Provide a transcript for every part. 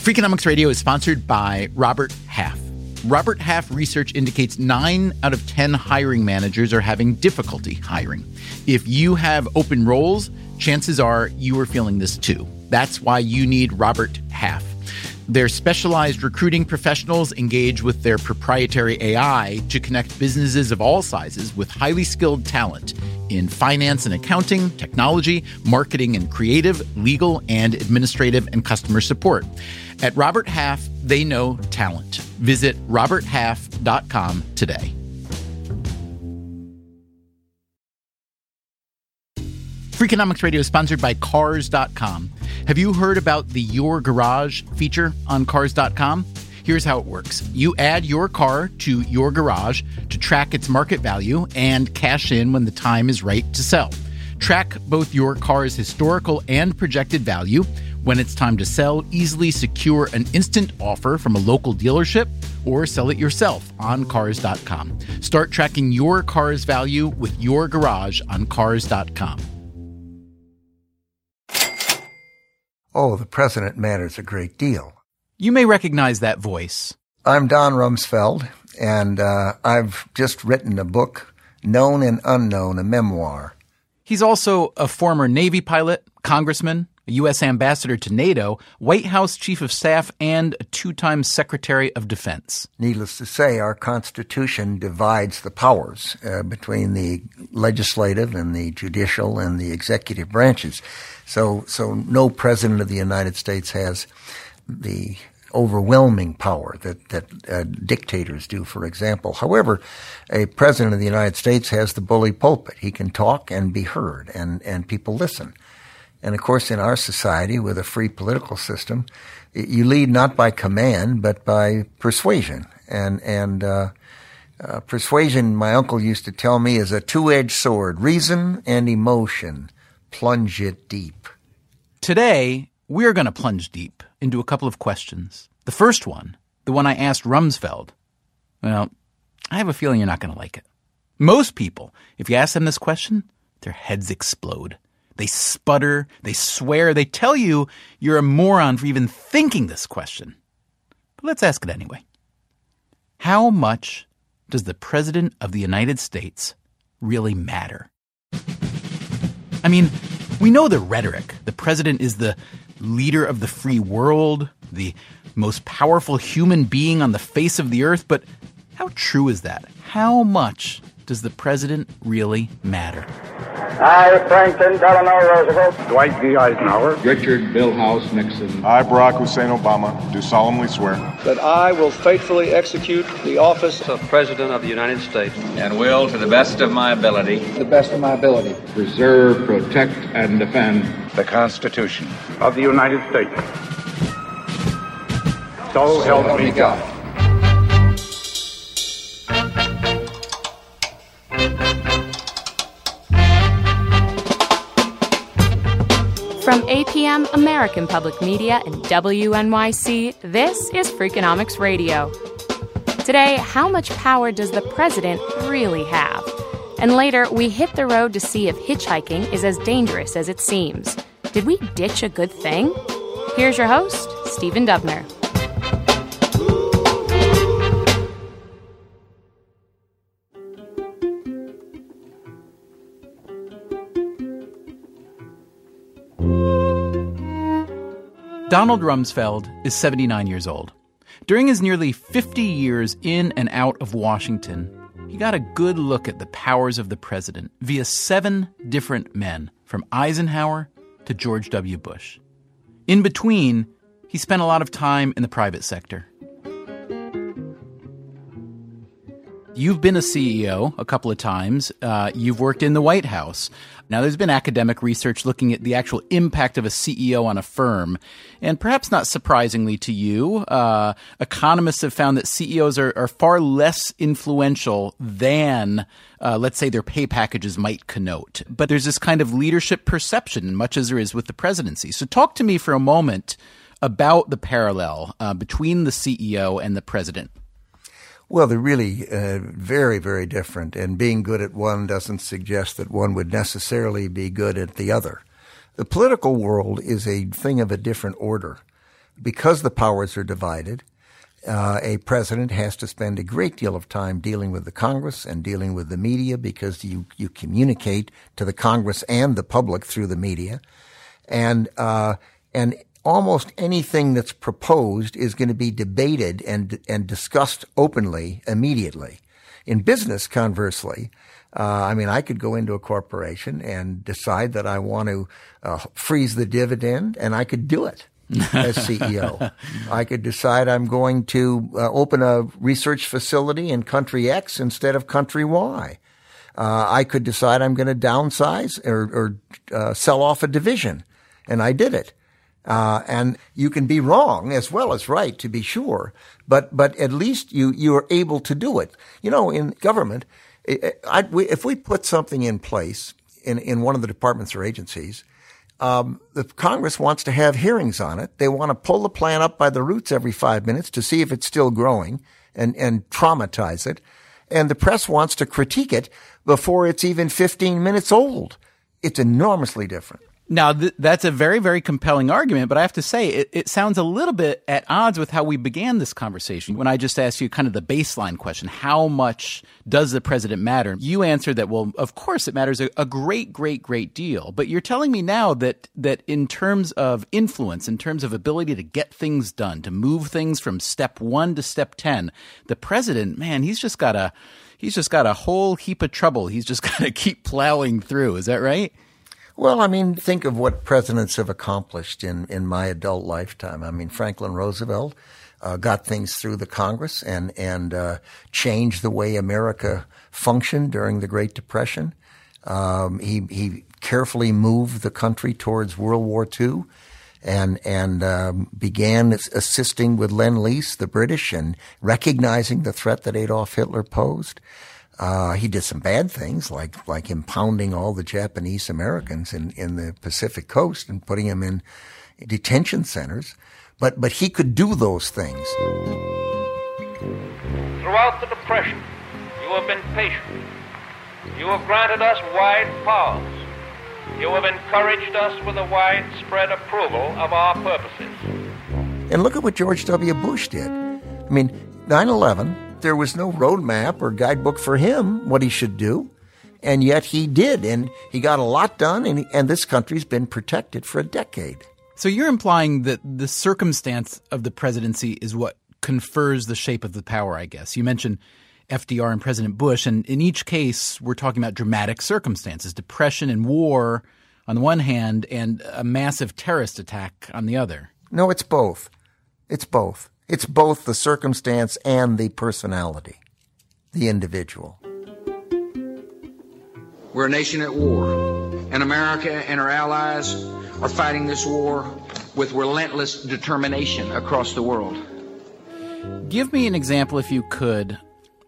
Freakonomics Radio is sponsored by Robert Half. Robert Half research indicates 9 out of 10 hiring managers are having difficulty hiring. If you have open roles, chances are you are feeling this too. That's why you need Robert Half. Their specialized recruiting professionals engage with their proprietary AI to connect businesses of all sizes with highly skilled talent in finance and accounting, technology, marketing and creative, legal and administrative, and customer support. At Robert Half, they know talent. Visit roberthalf.com today. Freakonomics Radio is sponsored by Cars.com. Have you heard about the Your Garage feature on Cars.com? Here's how it works. You add your car to Your Garage to track its market value and cash in when the time is right to sell. Track both your car's historical and projected value. When it's time to sell, easily secure an instant offer from a local dealership or sell it yourself on Cars.com. Start tracking your car's value with Your Garage on Cars.com. Oh, the president matters a great deal. You may recognize that voice. I'm Don Rumsfeld, and I've just written a book, Known and Unknown, a memoir. He's also a former Navy pilot, congressman, a U.S. ambassador to NATO, White House chief of staff, and a 2-time Secretary of Defense. Needless to say, our Constitution divides the powers between the legislative and the judicial and the executive branches. So no president of the United States has the overwhelming power that dictators do, for example. However, a president of the United States has the bully pulpit. He can talk and be heard, and people listen. And of course, in our society with a free political system, you lead not by command, but by persuasion. And persuasion, my uncle used to tell me, is a two-edged sword. Reason and emotion. Plunge it deep. Today, we're going to plunge deep into a couple of questions. The first one, the one I asked Rumsfeld, well, I have a feeling you're not going to like it. Most people, if you ask them this question, their heads explode. They sputter, they swear, they tell you you're a moron for even thinking this question. But let's ask it anyway. How much does the President of the United States really matter? I mean, we know the rhetoric. The president is the leader of the free world, the most powerful human being on the face of the earth. But how true is that? How much does the president really matter? I, Franklin Delano Roosevelt, Dwight D. Eisenhower, Richard Milhouse Nixon, I, Barack Hussein Obama, do solemnly swear that I will faithfully execute the office of President of the United States and will, to the best of my ability, preserve, protect, and defend the Constitution of the United States. So help me God. From APM American Public Media and WNYC, this is Freakonomics Radio. Today, how much power does the president really have? And later, we hit the road to see if hitchhiking is as dangerous as it seems. Did we ditch a good thing? Here's your host, Stephen Dubner. Donald Rumsfeld is 79 years old. During his nearly 50 years in and out of Washington, he got a good look at the powers of the president via 7 different men, from Eisenhower to George W. Bush. In between, he spent a lot of time in the private sector. You've been a CEO a couple of times. You've worked in the White House. Now, there's been academic research looking at the actual impact of a CEO on a firm. And perhaps not surprisingly to you, economists have found that CEOs are far less influential than, let's say, their pay packages might connote. But there's this kind of leadership perception, much as there is with the presidency. So talk to me for a moment about the parallel between the CEO and the president. Well, they're really very, very different, and being good at one doesn't suggest that one would necessarily be good at the other. The political world is a thing of a different order. because the powers are divided, a president has to spend a great deal of time dealing with the Congress and dealing with the media, because you communicate to the Congress and the public through the media. And almost anything that's proposed is going to be debated and discussed openly immediately. In business, conversely, I could go into a corporation and decide that I want to freeze the dividend, and I could do it as CEO. I could decide I'm going to open a research facility in country X instead of country Y. I could decide I'm going to downsize or sell off a division, and I did it. And you can be wrong as well as right, to be sure, but at least you are able to do it. In government, if we put something in place in one of the departments or agencies, the Congress wants to have hearings on it. They want to pull the plant up by the roots every 5 minutes to see if it's still growing and traumatize it. And the press wants to critique it before it's even 15 minutes old. It's enormously different. Now, that's a very, very compelling argument, but I have to say it sounds a little bit at odds with how we began this conversation. When I just asked you kind of the baseline question, how much does the president matter? You answered that, well, of course it matters a great, great, great deal. But you're telling me now that in terms of influence, in terms of ability to get things done, to move things from step 1 to step 10, the president, man, he's just got a whole heap of trouble. He's just got to keep plowing through. Is that right? Well, think of what presidents have accomplished in my adult lifetime. Franklin Roosevelt got things through the Congress and changed the way America functioned during the Great Depression. He carefully moved the country towards World War II and began assisting with Lend-Lease, the British, and recognizing the threat that Adolf Hitler posed. He did some bad things like impounding all the Japanese Americans in the Pacific Coast and putting them in detention centers. But he could do those things. Throughout the Depression, you have been patient. You have granted us wide powers. You have encouraged us with a widespread approval of our purposes. And look at what George W. Bush did. 9/11, there was no roadmap or guidebook for him what he should do, and yet he did, and he got a lot done, and this country's been protected for a decade. So you're implying that the circumstance of the presidency is what confers the shape of the power, I guess. You mentioned FDR and President Bush, and in each case, we're talking about dramatic circumstances, depression and war on the one hand, and a massive terrorist attack on the other. No, it's both. It's both. It's both the circumstance and the personality, the individual. We're a nation at war, and America and our allies are fighting this war with relentless determination across the world. Give me an example, if you could,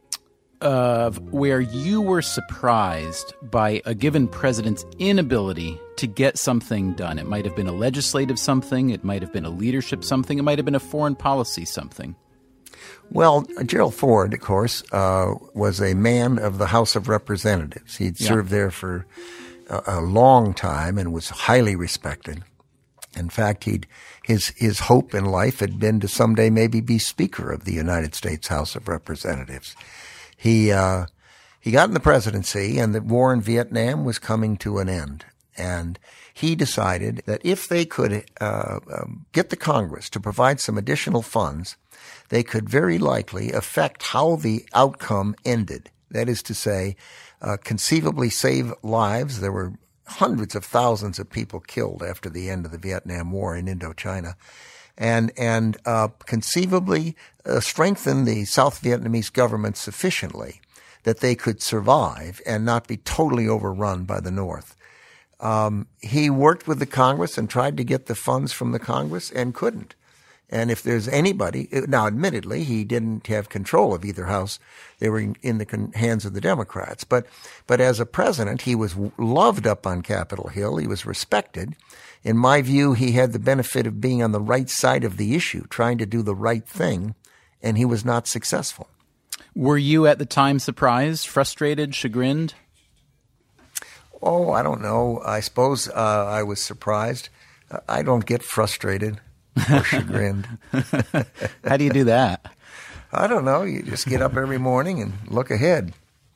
of where you were surprised by a given president's inability to get something done. It might have been a legislative something, it might have been a leadership something, it might have been a foreign policy something. Well, Gerald Ford, of course, was a man of the House of Representatives. He'd served there for a long time and was highly respected. In fact, his hope in life had been to someday maybe be Speaker of the United States House of Representatives. He got in the presidency, and the war in Vietnam was coming to an end. And he decided that if they could get the Congress to provide some additional funds, they could very likely affect how the outcome ended. That is to say, conceivably save lives. There were hundreds of thousands of people killed after the end of the Vietnam War in Indochina. And conceivably strengthen the South Vietnamese government sufficiently that they could survive and not be totally overrun by the North. He worked with the Congress and tried to get the funds from the Congress and couldn't. And if there's anybody, now admittedly, he didn't have control of either house. They were in the hands of the Democrats. But as a president, he was loved up on Capitol Hill. He was respected. In my view, he had the benefit of being on the right side of the issue, trying to do the right thing, and he was not successful. Were you at the time surprised, frustrated, chagrined? Oh, I don't know. I suppose I was surprised. I don't get frustrated. or chagrined. How do you do that? I don't know. You just get up every morning and look ahead.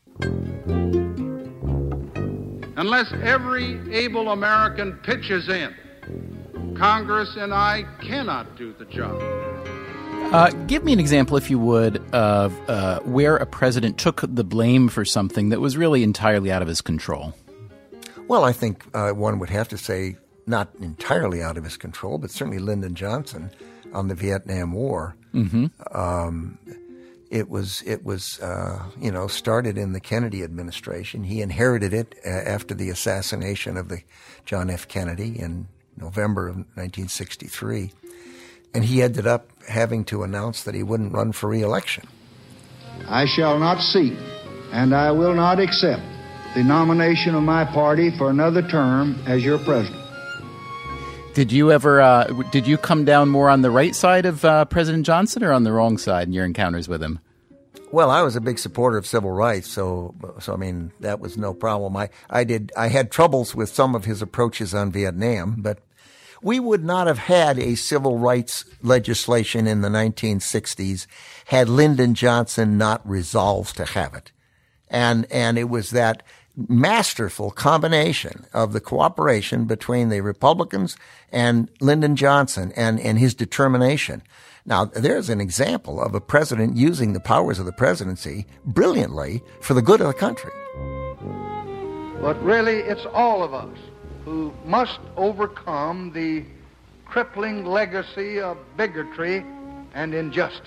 Unless every able American pitches in, Congress and I cannot do the job. Give me an example, if you would, of where a president took the blame for something that was really entirely out of his control. Well, I think one would have to say not entirely out of his control, but certainly Lyndon Johnson on the Vietnam War. Mm-hmm. It was started in the Kennedy administration. He inherited it after the assassination of the John F. Kennedy in November of 1963. And he ended up having to announce that he wouldn't run for re-election. I shall not seek, and I will not accept the nomination of my party for another term as your president. Did you ever, did you come down more on the right side of President Johnson or on the wrong side in your encounters with him? Well, I was a big supporter of civil rights, so I mean, that was no problem. I had troubles with some of his approaches on Vietnam, but we would not have had a civil rights legislation in the 1960s had Lyndon Johnson not resolved to have it. And it was that masterful combination of the cooperation between the Republicans and Lyndon Johnson and his determination. Now, there's an example of a president using the powers of the presidency brilliantly for the good of the country. But really, it's all of us who must overcome the crippling legacy of bigotry and injustice.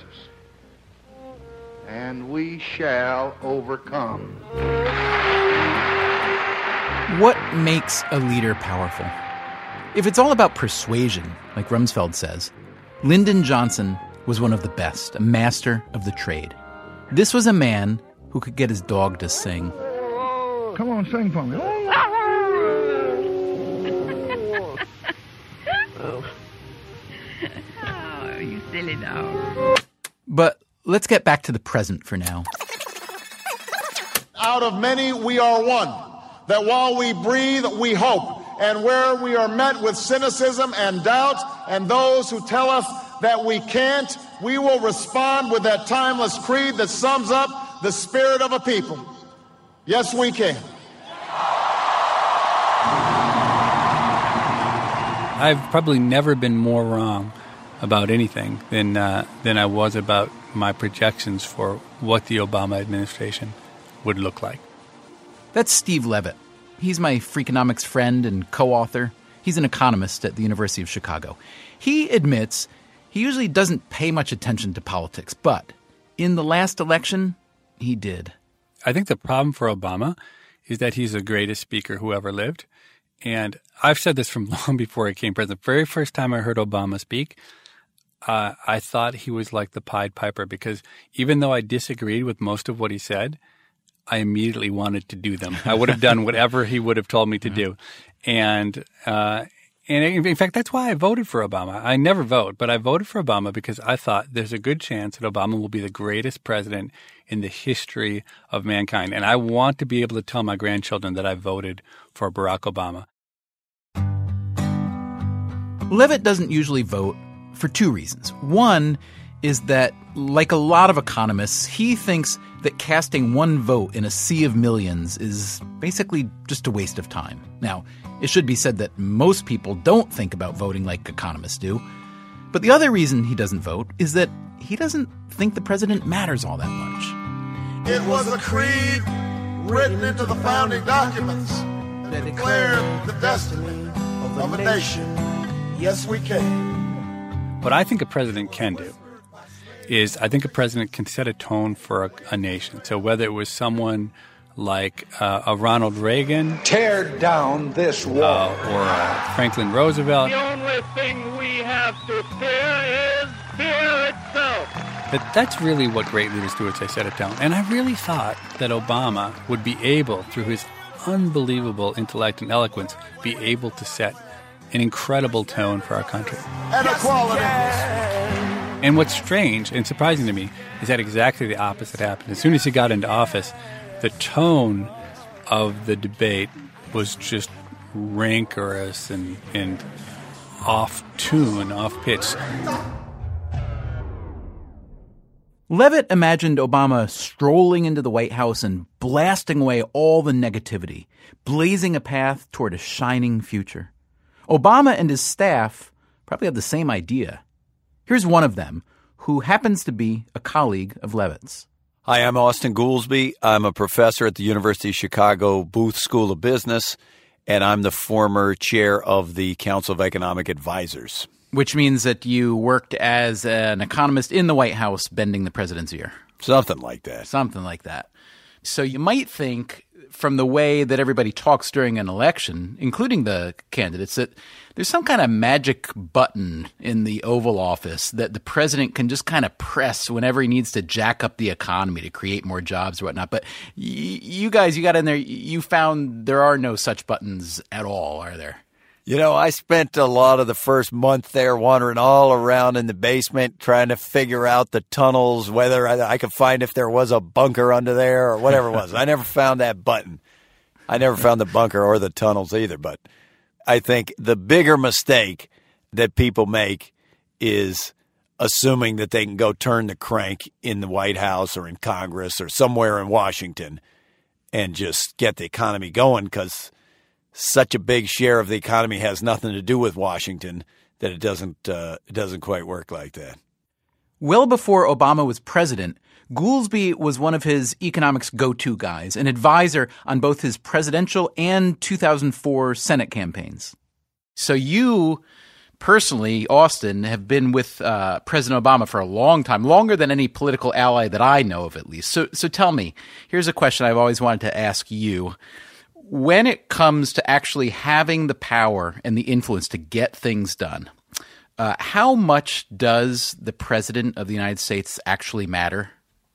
And we shall overcome. What makes a leader powerful? If it's all about persuasion, like Rumsfeld says, Lyndon Johnson was one of the best, a master of the trade. This was a man who could get his dog to sing. Come on, sing for me. Oh, you silly dog. But let's get back to the present for now. Out of many, we are one. That while we breathe, we hope. And where we are met with cynicism and doubt, and those who tell us that we can't, we will respond with that timeless creed that sums up the spirit of a people. Yes, we can. I've probably never been more wrong about anything than I was about my projections for what the Obama administration would look like. That's Steve Levitt. He's my Freakonomics friend and co-author. He's an economist at the University of Chicago. He admits he usually doesn't pay much attention to politics, but in the last election, he did. I think the problem for Obama is that he's the greatest speaker who ever lived. And I've said this from long before he became president. The very first time I heard Obama speak, I thought he was like the Pied Piper, because even though I disagreed with most of what he said, I immediately wanted to do them. I would have done whatever he would have told me to do. And in fact, that's why I voted for Obama. I never vote, but I voted for Obama because I thought there's a good chance that Obama will be the greatest president in the history of mankind. And I want to be able to tell my grandchildren that I voted for Barack Obama. Levitt doesn't usually vote for two reasons. One is that, like a lot of economists, he thinks that casting one vote in a sea of millions is basically just a waste of time. Now, it should be said that most people don't think about voting like economists do. But the other reason he doesn't vote is that he doesn't think the president matters all that much. It was a creed written into the founding documents that declared the destiny of a nation. Yes, we can. What I think a president can do is I think a president can set a tone for a nation. So whether it was someone like a Ronald Reagan, tear down this wall, or Franklin Roosevelt. The only thing we have to fear is fear itself. But that's really what great leaders do, is they set a tone. And I really thought that Obama would be able, through his unbelievable intellect and eloquence, be able to set an incredible tone for our country. And equality. And what's strange and surprising to me is that exactly the opposite happened. As soon as he got into office, the tone of the debate was just rancorous and off tune, off pitch. Levitt imagined Obama strolling into the White House and blasting away all the negativity, blazing a path toward a shining future. Obama and his staff probably had the same idea. Here's one of them, who happens to be a colleague of Levitt's. Hi, I'm Austin Goolsbee. I'm a professor at the University of Chicago Booth School of Business, and I'm the former chair of the Council of Economic Advisors. Which means that you worked as an economist in the White House bending the president's ear. Something like that. Something like that. So you might think from the way that everybody talks during an election, including the candidates, that there's some kind of magic button in the Oval Office that the president can just kind of press whenever he needs to jack up the economy to create more jobs or whatnot. But you guys, you got in there, you found there are no such buttons at all, are there? You know, I spent a lot of the first month there wandering all around in the basement trying to figure out the tunnels, whether I could find if there was a bunker under there or whatever it was. I never found that button. I never found the bunker or the tunnels either. But I think the bigger mistake that people make is assuming that they can go turn the crank in the White House or in Congress or somewhere in Washington and just get the economy going, because such a big share of the economy has nothing to do with Washington that it doesn't quite work like that. Well before Obama was president, Goolsbee was one of his economics go-to guys, an advisor on both his presidential and 2004 Senate campaigns. So you personally, Austin, have been with President Obama for a long time, longer than any political ally that I know of at least. So tell me, here's a question I've always wanted to ask you. When it comes to actually having the power and the influence to get things done, how much does the president of the United States actually matter?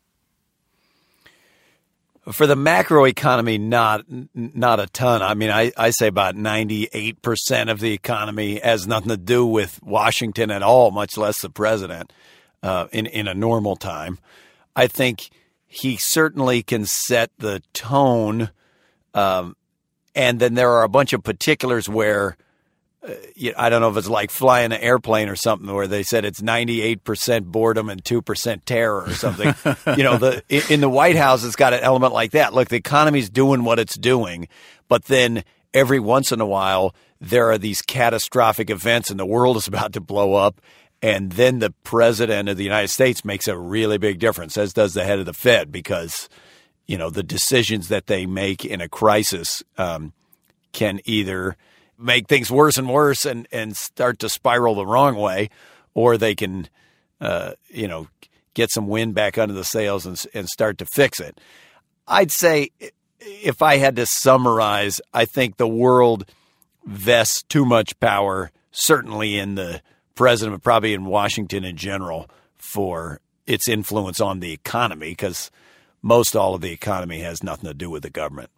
For the macroeconomy, not a ton. I mean, I say about 98% of the economy has nothing to do with Washington at all, much less the president in a normal time. I think he certainly can set the tone. And then there are a bunch of particulars where I don't know if it's like flying an airplane or something where they said it's 98% boredom and 2% terror or something. In the White House, it's got an element like that. Look, the economy's doing what it's doing, but then every once in a while there are these catastrophic events and the world is about to blow up. And then the president of the United States makes a really big difference, as does the head of the Fed, because the decisions that they make in a crisis can either make things worse and worse and start to spiral the wrong way, or they can, get some wind back under the sails and start to fix it. I'd say if I had to summarize, I think the world vests too much power, certainly in the president, but probably in Washington in general, for its influence on the economy, because most all of the economy has nothing to do with the government.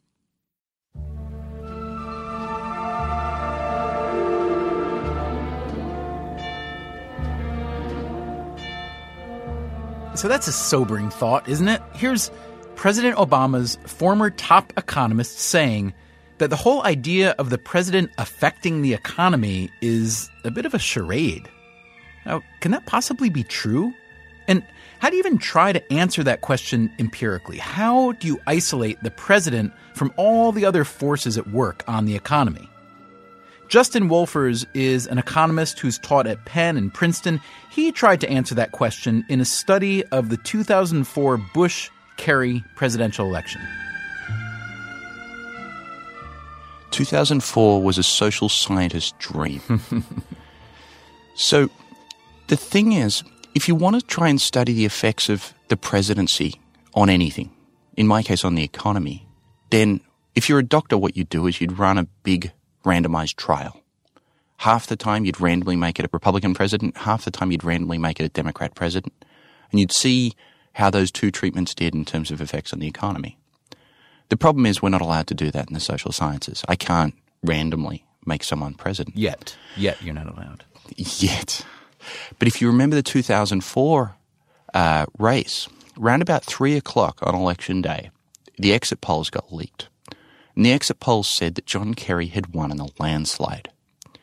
So that's a sobering thought, isn't it? Here's President Obama's former top economist saying that the whole idea of the president affecting the economy is a bit of a charade. Now, can that possibly be true? And how do you even try to answer that question empirically? How do you isolate the president from all the other forces at work on the economy? Justin Wolfers is an economist who's taught at Penn and Princeton. He tried to answer that question in a study of the 2004 Bush-Kerry presidential election. 2004 was a social scientist's dream. So the thing is, if you want to try and study the effects of the presidency on anything, in my case on the economy, then if you're a doctor, what you'd do is you'd run a big randomized trial. Half the time you'd randomly make it a Republican president, half the time you'd randomly make it a Democrat president, and you'd see how those two treatments did in terms of effects on the economy. The problem is we're not allowed to do that in the social sciences. I can't randomly make someone president. Yet you're not allowed. Yet. But if you remember the 2004 race, around about 3 o'clock on election day, the exit polls got leaked. And the exit polls said that John Kerry had won in a landslide.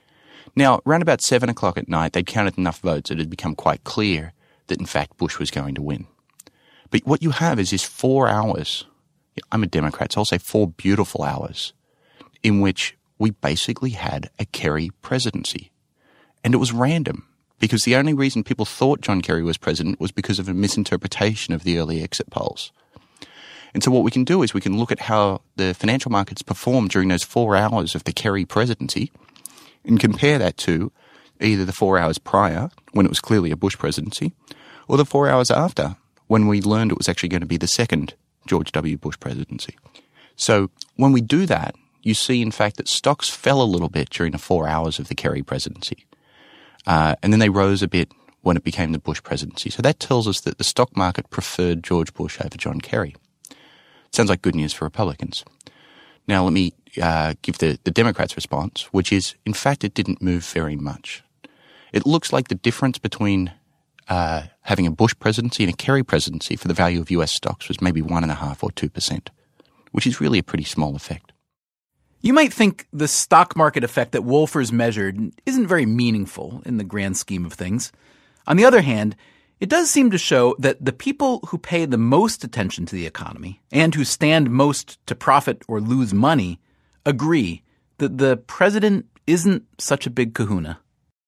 Now, around about 7 o'clock at night, they'd counted enough votes that it had become quite clear that, in fact, Bush was going to win. But what you have is this 4 hours, I'm a Democrat, so I'll say 4 beautiful hours, in which we basically had a Kerry presidency. And it was random, because the only reason people thought John Kerry was president was because of a misinterpretation of the early exit polls. And so what we can do is we can look at how the financial markets performed during those 4 hours of the Kerry presidency and compare that to either the 4 hours prior, when it was clearly a Bush presidency, or the 4 hours after, when we learned it was actually going to be the second George W. Bush presidency. So when we do that, you see, in fact, that stocks fell a little bit during the 4 hours of the Kerry presidency. And then they rose a bit when it became the Bush presidency. So that tells us that the stock market preferred George Bush over John Kerry. Sounds like good news for Republicans. Now let me give the Democrats' response, which is, in fact, it didn't move very much. It looks like the difference between having a Bush presidency and a Kerry presidency for the value of US stocks was maybe 1.5% or 2%, which is really a pretty small effect. You might think the stock market effect that Wolfers measured isn't very meaningful in the grand scheme of things. On the other hand, it does seem to show that the people who pay the most attention to the economy and who stand most to profit or lose money agree that the president isn't such a big kahuna.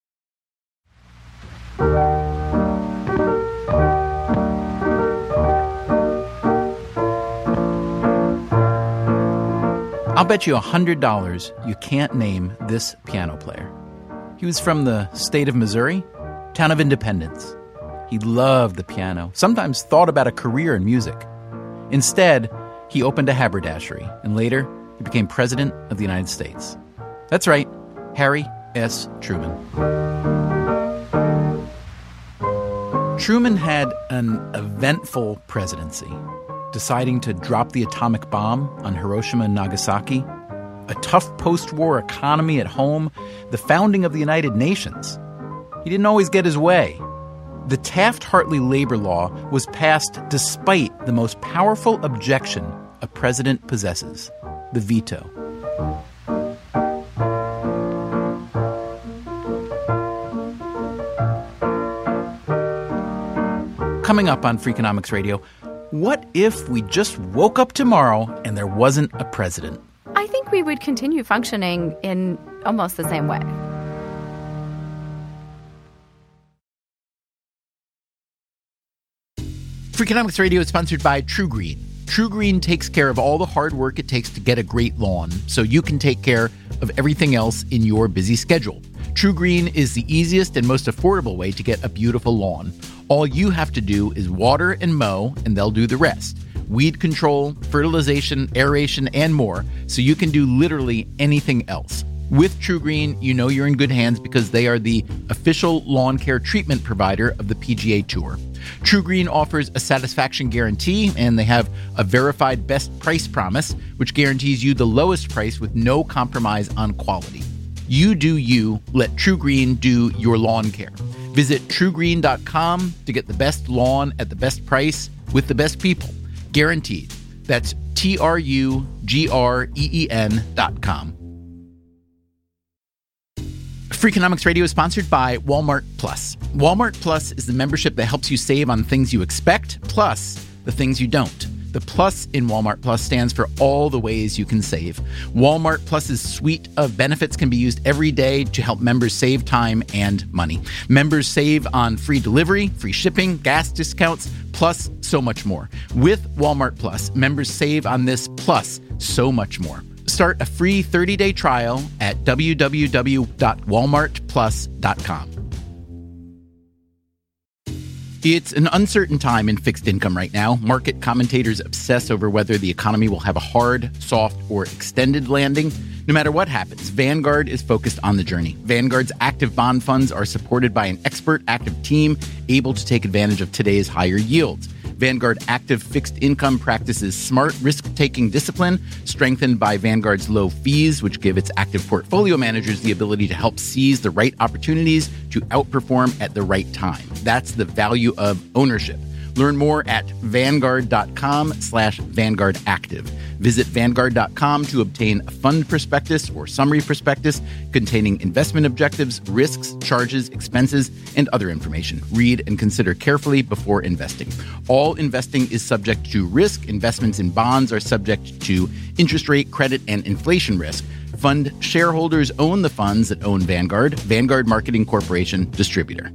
I'll bet you $100 you can't name this piano player. He was from the state of Missouri, town of Independence. He loved the piano, sometimes thought about a career in music. Instead, he opened a haberdashery, and later he became president of the United States. That's right, Harry S. Truman. Truman had an eventful presidency, deciding to drop the atomic bomb on Hiroshima and Nagasaki, a tough post-war economy at home, the founding of the United Nations. He didn't always get his way. The Taft-Hartley labor law was passed despite the most powerful objection a president possesses, the veto. Coming up on Freakonomics Radio, what if we just woke up tomorrow and there wasn't a president? I think we would continue functioning in almost the same way. Freakonomics Radio is sponsored by TruGreen. TruGreen takes care of all the hard work it takes to get a great lawn, so you can take care of everything else in your busy schedule. TruGreen is the easiest and most affordable way to get a beautiful lawn. All you have to do is water and mow, and they'll do the rest. Weed control, fertilization, aeration, and more, so you can do literally anything else. With TruGreen, you know you're in good hands because they are the official lawn care treatment provider of the PGA Tour. TruGreen offers a satisfaction guarantee, and they have a verified best price promise, which guarantees you the lowest price with no compromise on quality. You do you, let TruGreen do your lawn care. Visit TruGreen.com to get the best lawn at the best price with the best people. Guaranteed. That's TruGreen.com. Freakonomics Radio is sponsored by Walmart Plus. Walmart Plus is the membership that helps you save on things you expect, plus the things you don't. The plus in Walmart Plus stands for all the ways you can save. Walmart Plus's suite of benefits can be used every day to help members save time and money. Members save on free delivery, free shipping, gas discounts, plus so much more. With Walmart Plus, members save on this plus so much more. Start a free 30-day trial at www.walmartplus.com. It's an uncertain time in fixed income right now. Market commentators obsess over whether the economy will have a hard, soft, or extended landing. No matter what happens, Vanguard is focused on the journey. Vanguard's active bond funds are supported by an expert active team able to take advantage of today's higher yields. Vanguard Active Fixed Income practices smart risk-taking discipline, strengthened by Vanguard's low fees, which give its active portfolio managers the ability to help seize the right opportunities to outperform at the right time. That's the value of ownership. Learn more at Vanguard.com/Vanguard Active. Visit Vanguard.com to obtain a fund prospectus or summary prospectus containing investment objectives, risks, charges, expenses, and other information. Read and consider carefully before investing. All investing is subject to risk. Investments in bonds are subject to interest rate, credit, and inflation risk. Fund shareholders own the funds that own Vanguard. Vanguard Marketing Corporation, distributor.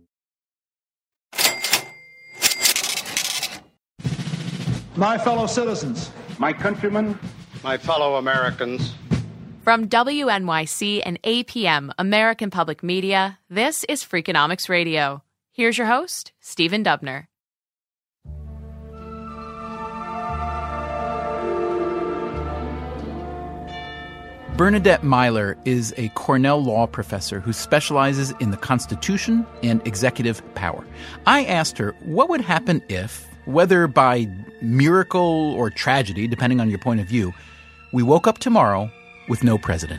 My fellow citizens, my countrymen, my fellow Americans. From WNYC and APM, American Public Media, this is Freakonomics Radio. Here's your host, Stephen Dubner. Bernadette Myler is a Cornell law professor who specializes in the Constitution and executive power. I asked her what would happen if, whether by miracle or tragedy, depending on your point of view, we woke up tomorrow with no president.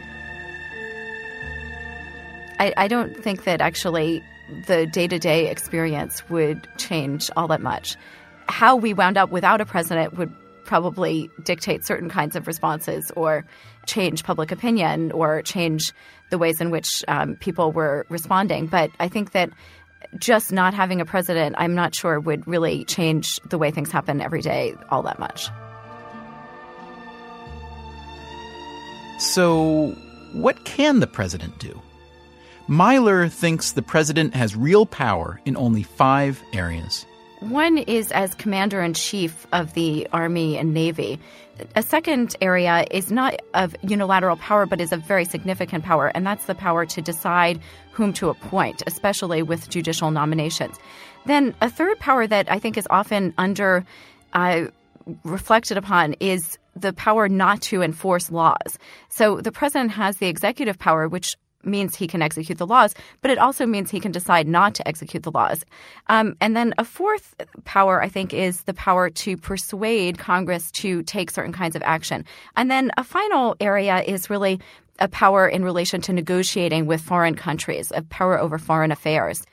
I don't think that actually the day-to-day experience would change all that much. How we wound up without a president would probably dictate certain kinds of responses or change public opinion or change the ways in which people were responding. But I think that just not having a president, I'm not sure would really change the way things happen every day all that much. So what can the president do? Myler thinks the president has real power in only 5 areas. One is as commander-in-chief of the Army and Navy. A second area is not of unilateral power, but is of very significant power, and that's the power to decide whom to appoint, especially with judicial nominations. Then a third power that I think is often reflected upon is the power not to enforce laws. So the president has the executive power, which means he can execute the laws, but it also means he can decide not to execute the laws. And then a fourth power, I think, is the power to persuade Congress to take certain kinds of action. And then a final area is really a power in relation to negotiating with foreign countries, a power over foreign affairs.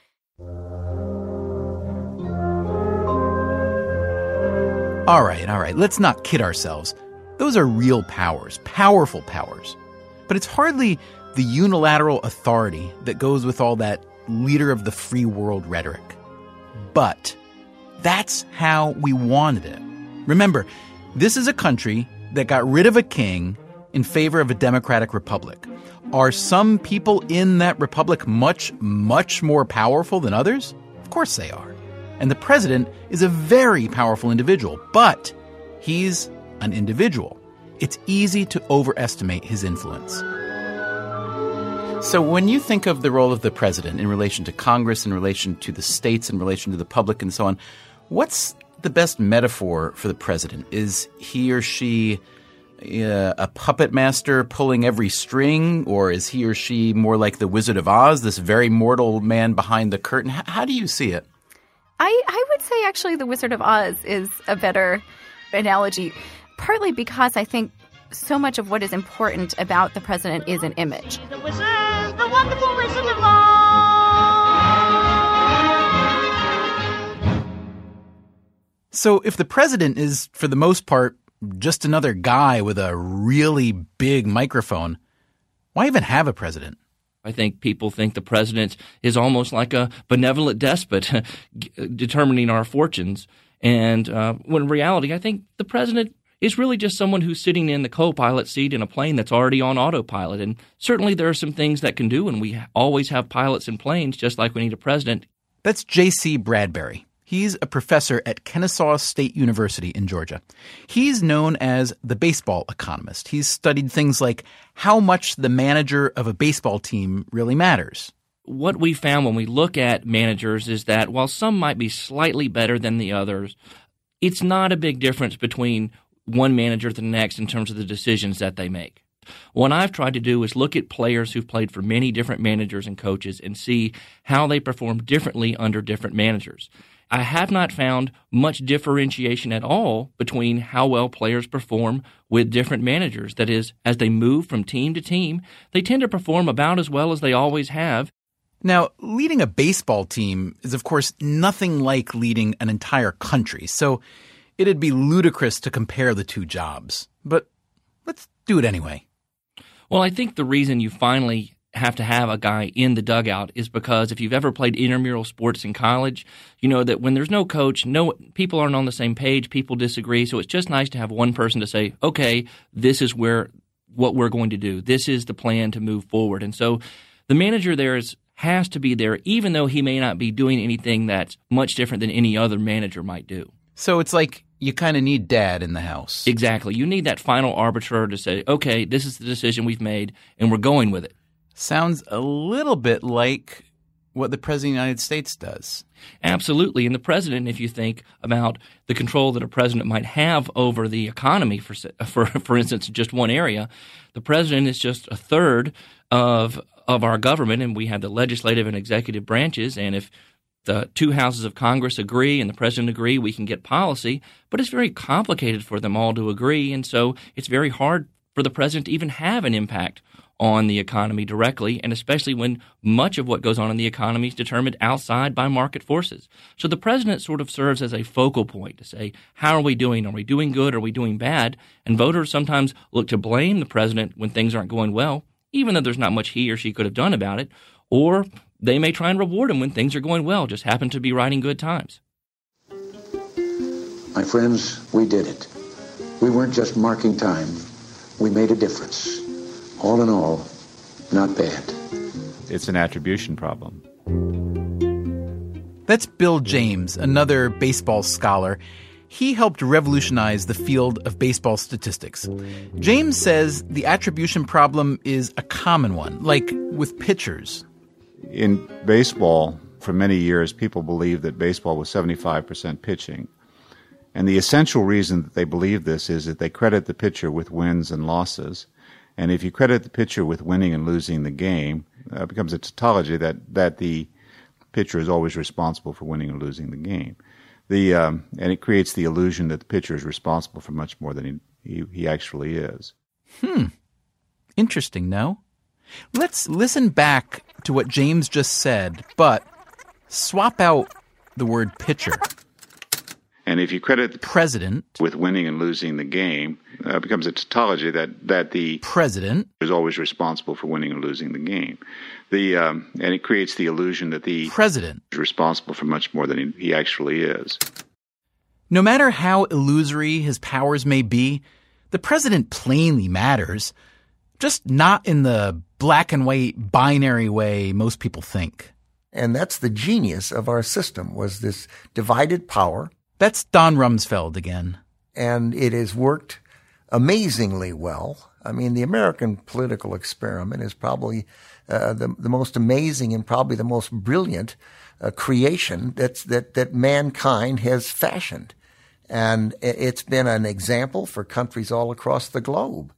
All right. Let's not kid ourselves. Those are real powers, powerful powers. But it's hardly the unilateral authority that goes with all that leader of the free world rhetoric. But that's how we wanted it. Remember, this is a country that got rid of a king in favor of a democratic republic. Are some people in that republic much, much more powerful than others? Of course they are. And the president is a very powerful individual, but he's an individual. It's easy to overestimate his influence. So when you think of the role of the president in relation to Congress, in relation to the states, in relation to the public and so on, what's the best metaphor for the president? Is he or she a puppet master pulling every string, or is he or she more like the Wizard of Oz, this very mortal man behind the curtain? How do you see it? I would say actually the Wizard of Oz is a better analogy, partly because I think so much of what is important about the president is an image. The wizard, the wonderful Wizard of Oz. So if the president is, for the most part, just another guy with a really big microphone, why even have a president? I think people think the president is almost like a benevolent despot determining our fortunes. And when in reality, I think the president is really just someone who's sitting in the co-pilot seat in a plane that's already on autopilot. And certainly there are some things that can do, and we always have pilots in planes, just like we need a president. That's J.C. Bradbury. He's a professor at Kennesaw State University in Georgia. He's known as the baseball economist. He's studied things like how much the manager of a baseball team really matters. What we found when we look at managers is that while some might be slightly better than the others, it's not a big difference between one manager to the next in terms of the decisions that they make. What I've tried to do is look at players who've played for many different managers and coaches and see how they perform differently under different managers. I have not found much differentiation at all between how well players perform with different managers. That is, as they move from team to team, they tend to perform about as well as they always have. Now, leading a baseball team is, of course, nothing like leading an entire country. So It'd be ludicrous to compare the two jobs, but let's do it anyway. Well, I think the reason you finally have to have a guy in the dugout is because if you've ever played intramural sports in college, you know that when there's no coach, people aren't on the same page, people disagree, so it's just nice to have one person to say, okay, this is what we're going to do. This is the plan to move forward. And so the manager there has to be there, even though he may not be doing anything that's much different than any other manager might do. So it's like you kind of need Dad in the house. Exactly. You need that final arbiter to say, okay, this is the decision we've made, and we're going with it. Sounds a little bit like what the President of the United States does. Absolutely. And the president, if you think about the control that a president might have over the economy, for instance, just one area, the president is just a third of our government, and we have the legislative and executive branches. And if the two houses of Congress agree and the president agree, we can get policy. But it's very complicated for them all to agree, and so it's very hard for the president to even have an impact on the economy directly, and especially when much of what goes on in the economy is determined outside by market forces. So the president sort of serves as a focal point to say, how are we doing? Are we doing good? Are we doing bad? And voters sometimes look to blame the president when things aren't going well, even though there's not much he or she could have done about it, or they may try and reward him when things are going well, just happen to be riding good times. My friends, we did it. We weren't just marking time. We made a difference. All in all, not bad. It's an attribution problem. That's Bill James, another baseball scholar. He helped revolutionize the field of baseball statistics. James says the attribution problem is a common one, like with pitchers. In baseball, for many years, people believed that baseball was 75% pitching. And the essential reason that they believe this is that they credit the pitcher with wins and losses. And if you credit the pitcher with winning and losing the game, it becomes a tautology that the pitcher is always responsible for winning or losing the game. And it creates the illusion that the pitcher is responsible for much more than he actually is. Interesting, no? Let's listen back to what James just said, but swap out the word pitcher. And if you credit the president with winning and losing the game, it becomes a tautology that the president is always responsible for winning or losing the game. And it creates the illusion that the president is responsible for much more than he actually is. No matter how illusory his powers may be, the president plainly matters, just not in the black and white binary way most people think. And that's the genius of our system, was this divided power. That's Don Rumsfeld again. And it has worked amazingly well. I mean, the American political experiment is probably the most amazing and probably the most brilliant creation that mankind has fashioned. And it's been an example for countries all across the globe.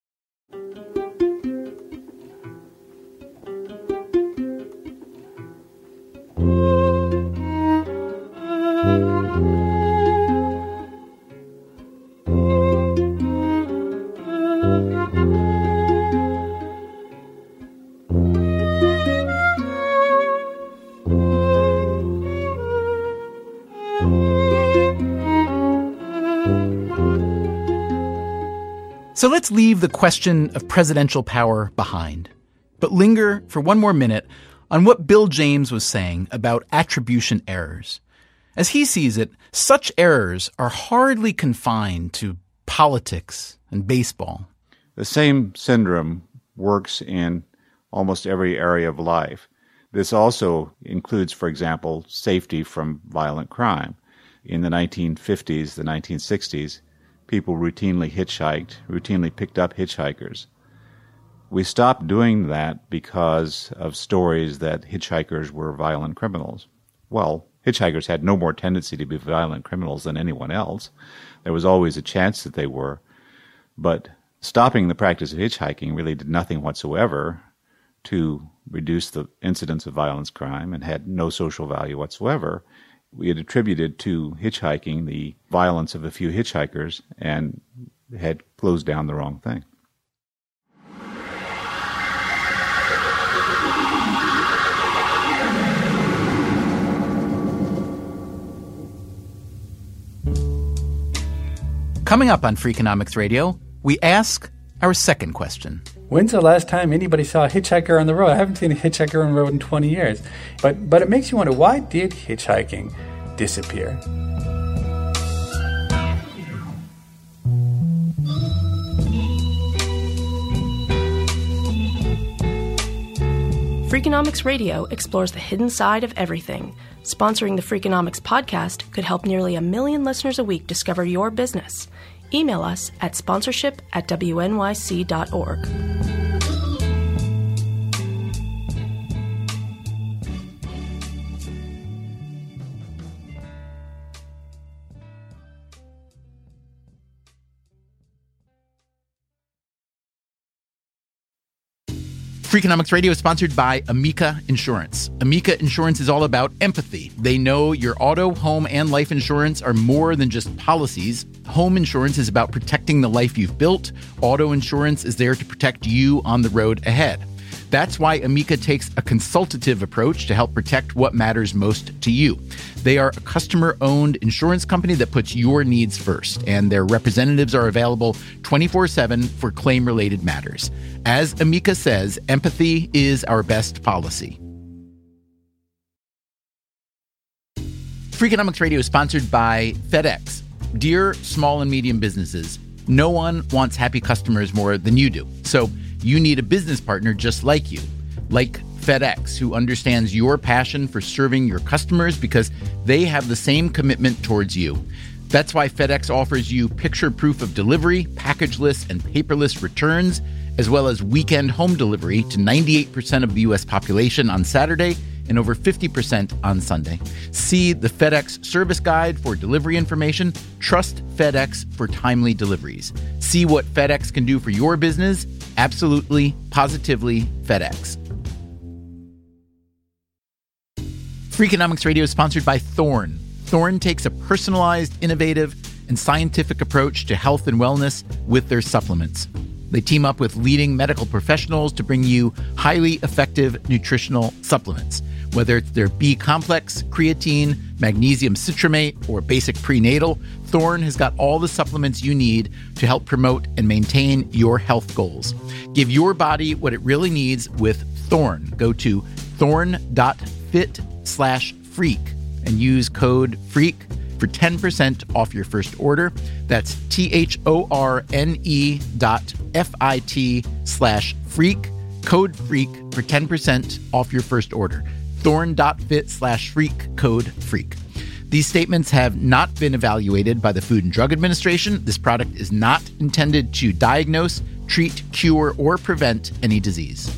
So let's leave the question of presidential power behind, but linger for one more minute on what Bill James was saying about attribution errors. As he sees it, such errors are hardly confined to politics and baseball. The same syndrome works in almost every area of life. This also includes, for example, safety from violent crime. In the 1950s, the 1960s, people routinely hitchhiked, routinely picked up hitchhikers. We stopped doing that because of stories that hitchhikers were violent criminals. Well, hitchhikers had no more tendency to be violent criminals than anyone else. There was always a chance that they were. But stopping the practice of hitchhiking really did nothing whatsoever to reduce the incidence of violence crime and had no social value whatsoever. We had attributed to hitchhiking the violence of a few hitchhikers and had closed down the wrong thing. Coming up on Freakonomics Radio, we ask our second question. When's the last time anybody saw a hitchhiker on the road? I haven't seen a hitchhiker on the road in 20 years. But it makes you wonder, why did hitchhiking disappear? Freakonomics Radio explores the hidden side of everything. Sponsoring the Freakonomics podcast could help nearly 1 million listeners a week discover your business. Email us at sponsorship@wnyc.org. Freakonomics Radio is sponsored by Amica Insurance. Amica Insurance is all about empathy. They know your auto, home, and life insurance are more than just policies. Home insurance is about protecting the life you've built. Auto insurance is there to protect you on the road ahead. That's why Amica takes a consultative approach to help protect what matters most to you. They are a customer-owned insurance company that puts your needs first, and their representatives are available 24/7 for claim-related matters. As Amica says, empathy is our best policy. Freakonomics Radio is sponsored by FedEx. Dear small and medium businesses, no one wants happy customers more than you do. So you need a business partner just like you, like FedEx, who understands your passion for serving your customers because they have the same commitment towards you. That's why FedEx offers you picture proof of delivery, packageless and paperless returns, as well as weekend home delivery to 98% of the U.S. population on Saturday and over 50% on Sunday. See the FedEx service guide for delivery information. Trust FedEx for timely deliveries. See what FedEx can do for your business. Absolutely, positively FedEx. Freakonomics Radio is sponsored by Thorne. Thorne takes a personalized, innovative, and scientific approach to health and wellness with their supplements. They team up with leading medical professionals to bring you highly effective nutritional supplements. Whether it's their B-complex, creatine, magnesium citrate, or basic prenatal, Thorne has got all the supplements you need to help promote and maintain your health goals. Give your body what it really needs with Thorne. Go to thorne.fit/freak and use code FREAK for 10% off your first order. That's THORNE.FIT/freak, code FREAK for 10% off your first order. Thorne.fit/freak, code FREAK. These statements have not been evaluated by the Food and Drug Administration. This product is not intended to diagnose, treat, cure, or prevent any disease.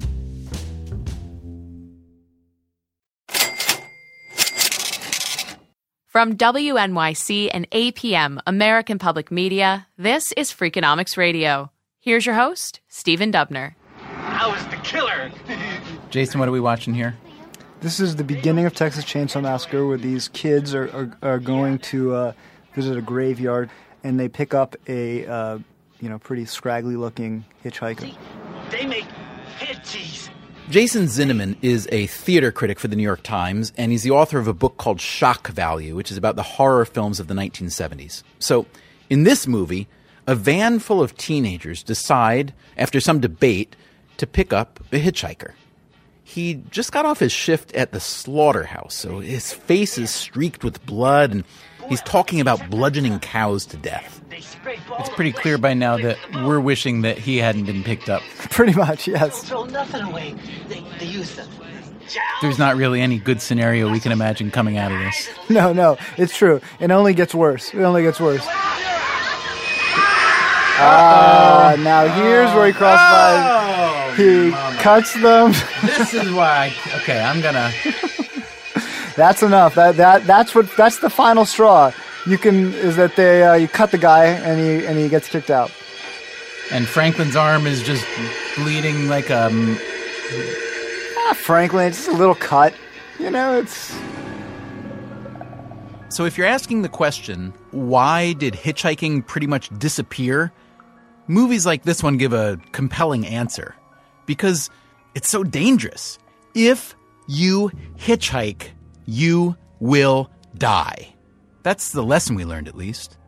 From WNYC and APM, American Public Media, this is Freakonomics Radio. Here's your host, Stephen Dubner. I was the killer. Jason, what are we watching here? This is the beginning of Texas Chainsaw Massacre, where these kids are going to visit a graveyard, and they pick up a pretty scraggly-looking hitchhiker. They make head cheese. Jason Zinnemann is a theater critic for the New York Times, and he's the author of a book called Shock Value, which is about the horror films of the 1970s. So, in this movie, a van full of teenagers decide, after some debate, to pick up a hitchhiker. He just got off his shift at the slaughterhouse, so his face is streaked with blood, and he's talking about bludgeoning cows to death. It's pretty clear by now that we're wishing that he hadn't been picked up. Pretty much, yes. Throw nothing away. They use them. There's not really any good scenario we can imagine coming out of this. No, it's true. It only gets worse. Now here's where he crosses by. He cuts them. This is why. Okay, I'm gonna. That's enough. That's the final straw. You cut the guy and he gets kicked out. And Franklin's arm is just bleeding like Franklin, it's just a little cut. It's. So if you're asking the question, why did hitchhiking pretty much disappear? Movies like this one give a compelling answer. Because it's so dangerous. If you hitchhike, you will die. That's the lesson we learned, at least.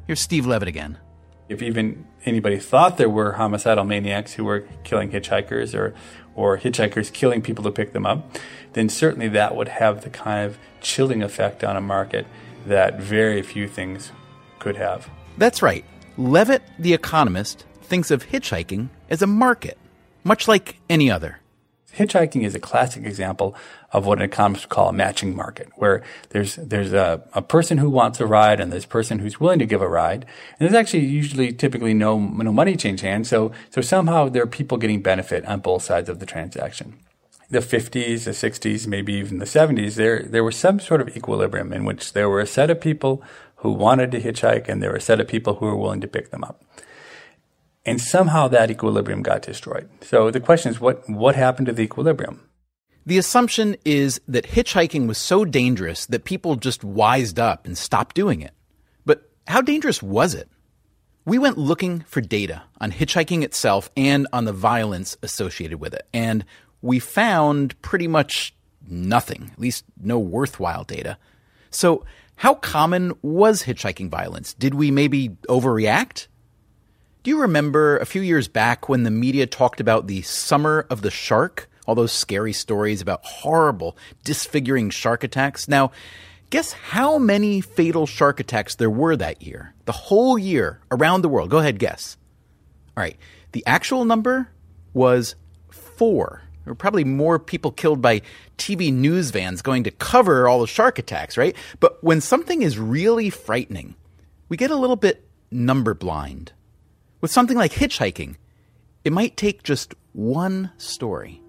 Here's Steve Levitt again. If even anybody thought there were homicidal maniacs who were killing hitchhikers or hitchhikers killing people to pick them up, then certainly that would have the kind of chilling effect on a market that very few things could have. That's right. Levitt, the economist, thinks of hitchhiking as a market, much like any other. Hitchhiking is a classic example of what an economist would call a matching market, where there's a person who wants a ride and there's a person who's willing to give a ride. And there's actually usually typically no money change hands, so somehow there are people getting benefit on both sides of the transaction. The 50s, the 60s, maybe even the 70s, there was some sort of equilibrium in which there were a set of people who wanted to hitchhike and there were a set of people who were willing to pick them up. And somehow that equilibrium got destroyed. So the question is, what happened to the equilibrium? The assumption is that hitchhiking was so dangerous that people just wised up and stopped doing it. But how dangerous was it? We went looking for data on hitchhiking itself and on the violence associated with it. And we found pretty much nothing, at least no worthwhile data. So how common was hitchhiking violence? Did we maybe overreact? Do you remember a few years back when the media talked about the Summer of the Shark? All those scary stories about horrible, disfiguring shark attacks. Now, guess how many fatal shark attacks there were that year? The whole year around the world. Go ahead, guess. All right. The actual number was 4. There were probably more people killed by TV news vans going to cover all the shark attacks, right? But when something is really frightening, we get a little bit number blind. With something like hitchhiking, it might take just one story.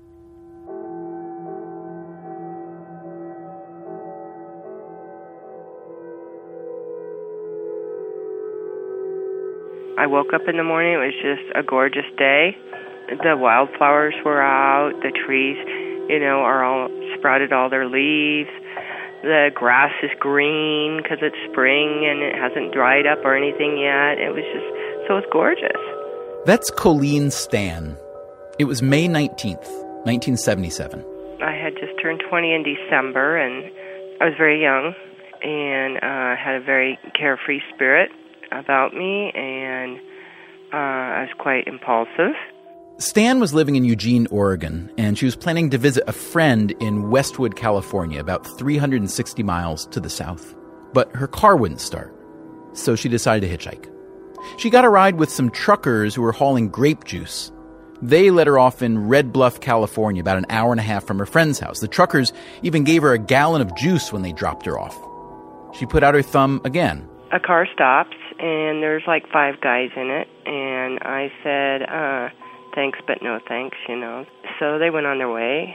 I woke up in the morning. It was just a gorgeous day. The wildflowers were out. The trees, are all sprouted all their leaves. The grass is green because it's spring and it hasn't dried up or anything yet. So it's gorgeous. That's Colleen Stan. It was May 19th, 1977. I had just turned 20 in December, and I was very young and had a very carefree spirit about me, and I was quite impulsive. Stan was living in Eugene, Oregon, and she was planning to visit a friend in Westwood, California, about 360 miles to the south. But her car wouldn't start, so she decided to hitchhike. She got a ride with some truckers who were hauling grape juice. They let her off in Red Bluff, California, about an hour and a half from her friend's house. The truckers even gave her a gallon of juice when they dropped her off. She put out her thumb again. A car stops, and there's like 5 guys in it, and I said, thanks, but no thanks, So they went on their way.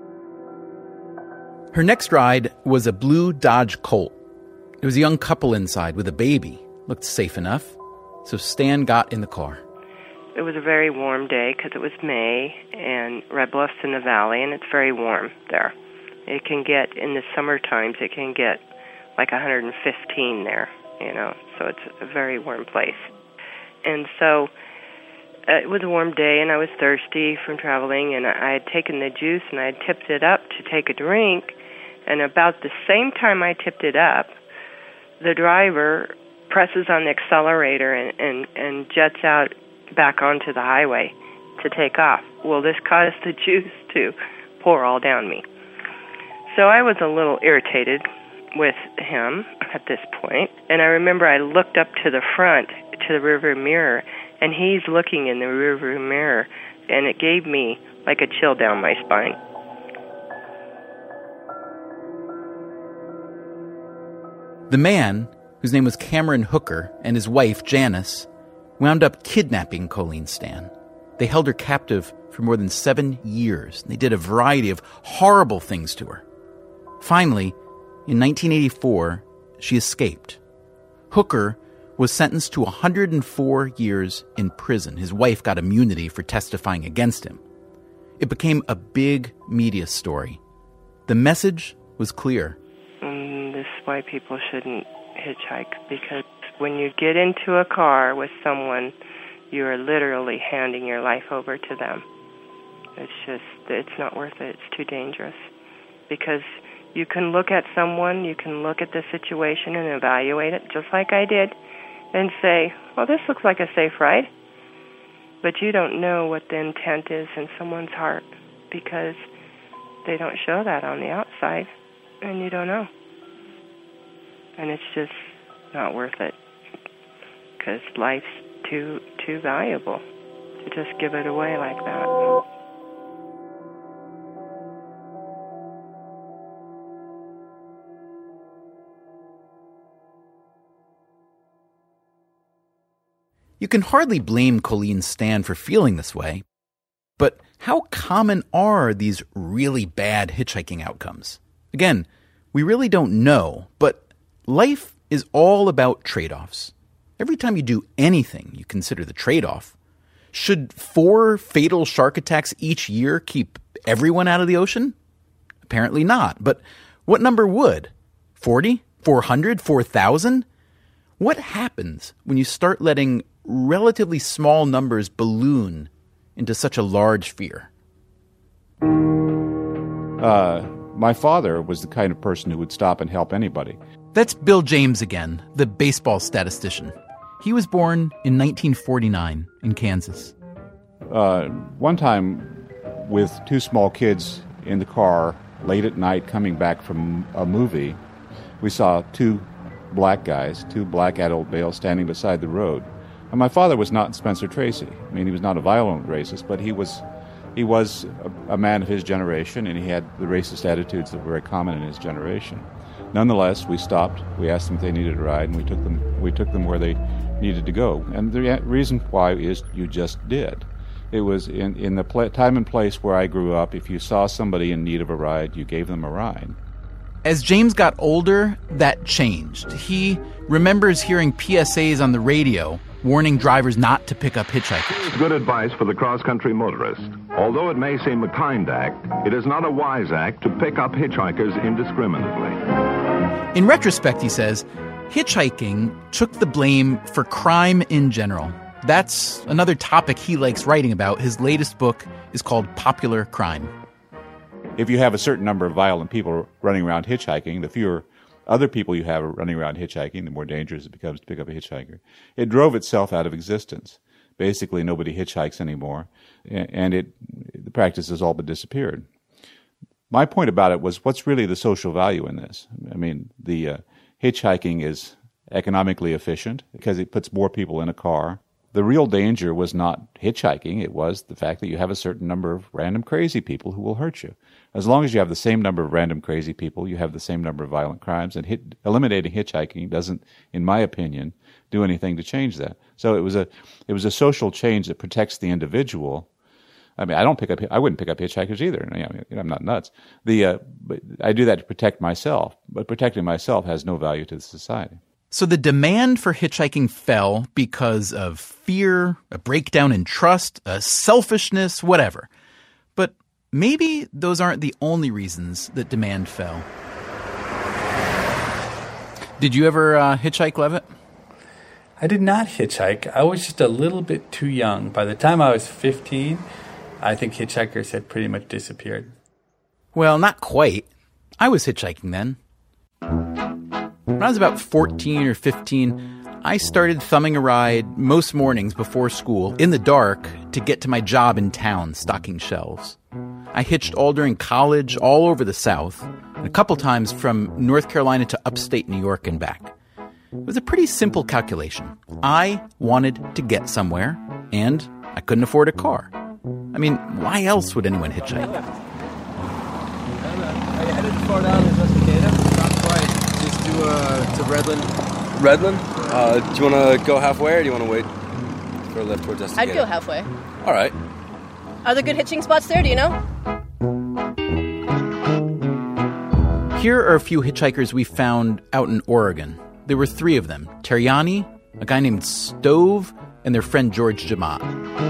Her next ride was a blue Dodge Colt. There was a young couple inside with a baby. Looked safe enough. So Stan got in the car. It was a very warm day because it was May, and Red Bluff's in the valley, and it's very warm there. It can get, in the summer times, it can get like 115 there, so it's a very warm place. And so it was a warm day, and I was thirsty from traveling, and I had taken the juice, and I had tipped it up to take a drink, and about the same time I tipped it up, the driver presses on the accelerator and jets out back onto the highway to take off. Well, this caused the juice to pour all down me. So I was a little irritated with him at this point, and I remember I looked up to the front, to the rearview mirror, and he's looking in the rearview mirror, and it gave me like a chill down my spine. The man, whose name was Cameron Hooker, and his wife, Janice, wound up kidnapping Colleen Stan. They held her captive for more than 7 years, and they did a variety of horrible things to her. Finally, in 1984, she escaped. Hooker was sentenced to 104 years in prison. His wife got immunity for testifying against him. It became a big media story. The message was clear. This is why people shouldn't hitchhike, because when you get into a car with someone, you are literally handing your life over to them. It's not worth it. It's too dangerous. Because you can look at someone, you can look at the situation and evaluate it, just like I did, and say, well, this looks like a safe ride. But you don't know what the intent is in someone's heart because they don't show that on the outside, and you don't know. And it's just not worth it because life's too valuable to just give it away like that. You can hardly blame Colleen Stan for feeling this way, but how common are these really bad hitchhiking outcomes? Again, we really don't know, but life is all about trade-offs. Every time you do anything, you consider the trade-off. Should 4 fatal shark attacks each year keep everyone out of the ocean? Apparently not, but what number would? 40? 400? 4,000? What happens when you start letting relatively small numbers balloon into such a large fear? My father was the kind of person who would stop and help anybody. That's Bill James again, the baseball statistician. He was born in 1949 in Kansas. One time, with 2 small kids in the car late at night coming back from a movie, we saw 2 black guys, 2 black adult males standing beside the road. And my father was not Spencer Tracy. I mean, he was not a violent racist, but he was a man of his generation, and he had the racist attitudes that were very common in his generation. Nonetheless, we stopped. We asked them if they needed a ride, and we took them where they needed to go. And the reason why is you just did. It was in the time and place where I grew up. If you saw somebody in need of a ride, you gave them a ride. As James got older, that changed. He remembers hearing PSAs on the radio warning drivers not to pick up hitchhikers. Good advice for the cross-country motorist. Although it may seem a kind act, it is not a wise act to pick up hitchhikers indiscriminately. In retrospect, he says, hitchhiking took the blame for crime in general. That's another topic he likes writing about. His latest book is called Popular Crime. If you have a certain number of violent people running around hitchhiking, the fewer other people you have running around hitchhiking, the more dangerous it becomes to pick up a hitchhiker. It drove itself out of existence. Basically, nobody hitchhikes anymore, and the practice has all but disappeared. My point about it was, what's really the social value in this? I mean, the hitchhiking is economically efficient because it puts more people in a car. The real danger was not hitchhiking. It was the fact that you have a certain number of random crazy people who will hurt you. As long as you have the same number of random crazy people, you have the same number of violent crimes, and eliminating hitchhiking doesn't, in my opinion, do anything to change that. So it was a social change that protects the individual. I mean, I wouldn't pick up hitchhikers either. I'm not nuts. But I do that to protect myself. But protecting myself has no value to the society. So the demand for hitchhiking fell because of fear, a breakdown in trust, a selfishness, whatever. But maybe those aren't the only reasons that demand fell. Did you ever hitchhike, Levitt? I did not hitchhike. I was just a little bit too young. By the time I was 15, I think hitchhikers had pretty much disappeared. Well, not quite. I was hitchhiking then. When I was about 14 or 15, I started thumbing a ride most mornings before school in the dark to get to my job in town stocking shelves. I hitched all during college, all over the South, and a couple times from North Carolina to upstate New York and back. It was a pretty simple calculation. I wanted to get somewhere, and I couldn't afford a car. I mean, why else would anyone hitchhike? Are you headed far down in Pasadena? Not quite. Just to Redland. Redland? Do you want to go halfway, or do you want to wait for a lift towards Estacada? I'd go halfway. All right. Are there good hitching spots there, do you know? Here are a few hitchhikers we found out in Oregon. There were 3 of them. Terriani, a guy named Stove, and their friend George Jamat.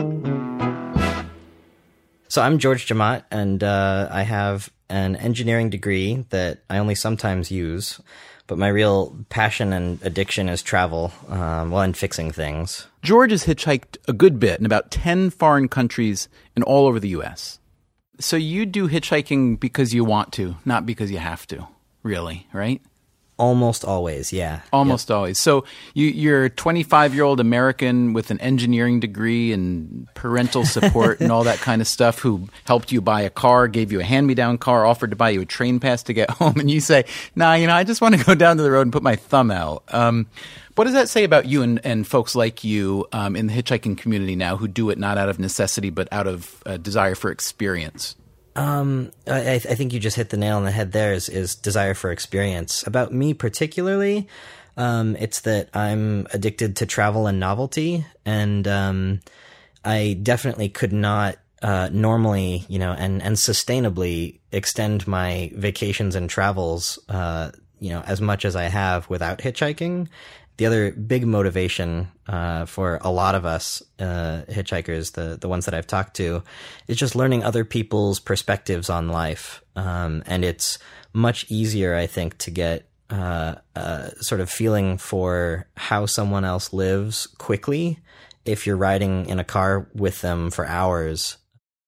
So I'm George Jamat, and I have an engineering degree that I only sometimes use, but my real passion and addiction is travel, and fixing things. George has hitchhiked a good bit in about 10 foreign countries and all over the U.S. So you do hitchhiking because you want to, not because you have to, really, right? Almost always, yeah. Almost always. So you're a 25-year-old American with an engineering degree and parental support and all that kind of stuff who helped you buy a car, gave you a hand-me-down car, offered to buy you a train pass to get home, and you say, nah, I just want to go down to the road and put my thumb out. What does that say about you and folks like you in the hitchhiking community now who do it not out of necessity but out of a desire for experience? I think you just hit the nail on the head there is desire for experience. About me particularly, it's that I'm addicted to travel and novelty, and I definitely could not normally, and sustainably extend my vacations and travels, as much as I have without hitchhiking. The other big motivation for a lot of us hitchhikers, the ones that I've talked to, is just learning other people's perspectives on life. And it's much easier, I think, to get sort of feeling for how someone else lives quickly if you're riding in a car with them for hours.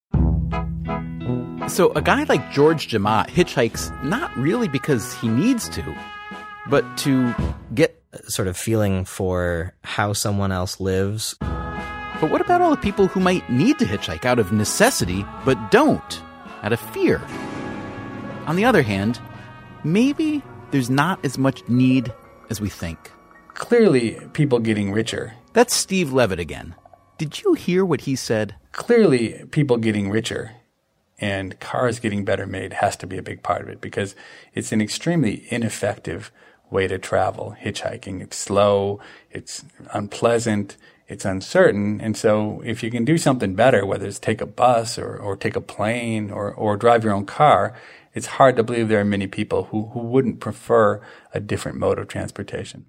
So a guy like George Jamaat hitchhikes not really because he needs to, but to get sort of feeling for how someone else lives. But what about all the people who might need to hitchhike out of necessity, but don't, out of fear? On the other hand, maybe there's not as much need as we think. Clearly, people getting richer. That's Steve Levitt again. Did you hear what he said? Clearly, people getting richer and cars getting better made has to be a big part of it because it's an extremely ineffective way to travel, hitchhiking. It's slow, it's unpleasant, it's uncertain. And so if you can do something better, whether it's take a bus or take a plane or drive your own car, it's hard to believe there are many people who wouldn't prefer a different mode of transportation.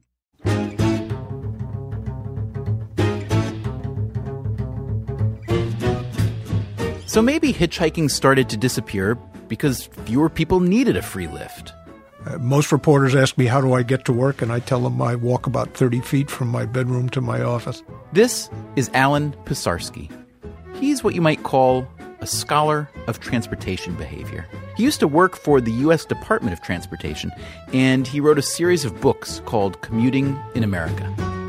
So maybe hitchhiking started to disappear because fewer people needed a free lift. Most reporters ask me, how do I get to work? And I tell them I walk about 30 feet from my bedroom to my office. This is Alan Pisarski. He's what you might call a scholar of transportation behavior. He used to work for the U.S. Department of Transportation, and he wrote a series of books called Commuting in America.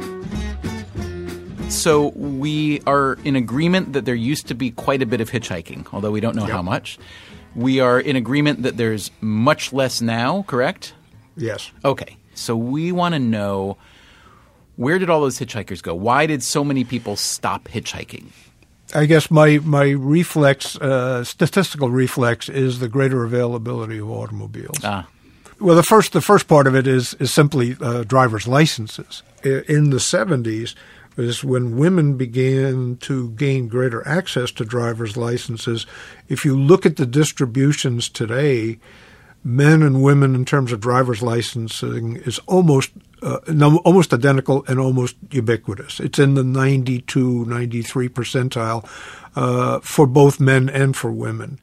So we are in agreement that there used to be quite a bit of hitchhiking, although we don't know how much. We are in agreement that there's much less now, correct? Yes. Okay. So we want to know, where did all those hitchhikers go? Why did so many people stop hitchhiking? I guess my reflex, statistical reflex, is the greater availability of automobiles. Well, the first part of it is simply driver's licenses. In the 70s, is when women began to gain greater access to driver's licenses. If you look at the distributions today, men and women in terms of driver's licensing is almost identical and almost ubiquitous. It's in the 92, 93 percentile for both men and for women.